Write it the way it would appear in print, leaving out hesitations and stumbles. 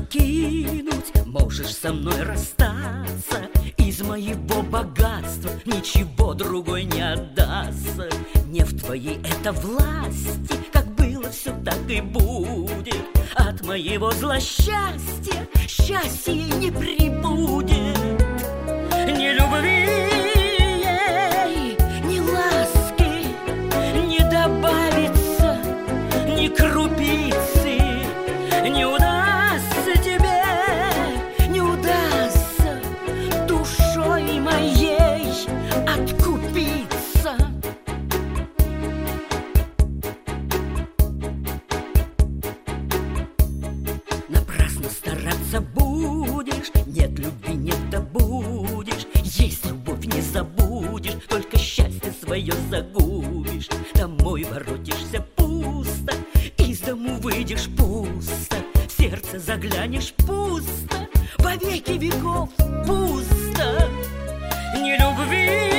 покинуть, можешь со мной расстаться. Из моего богатства ничего другой не отдастся. Не в твоей это власти, как было, все так и будет. От моего злосчастья счастья не прибудет. Ни любви ей, ни ласки не добавится, ни крупицы. Не удастся тебе, не удастся душой моей откупиться. Напрасно стараться будешь, нет любви не добудешь. Есть любовь не забудешь, только счастье свое загубишь. Домой воротишься пусто, из дому выйдешь пусто, в сердце заглянешь пусто, во веки веков пусто. Ни любви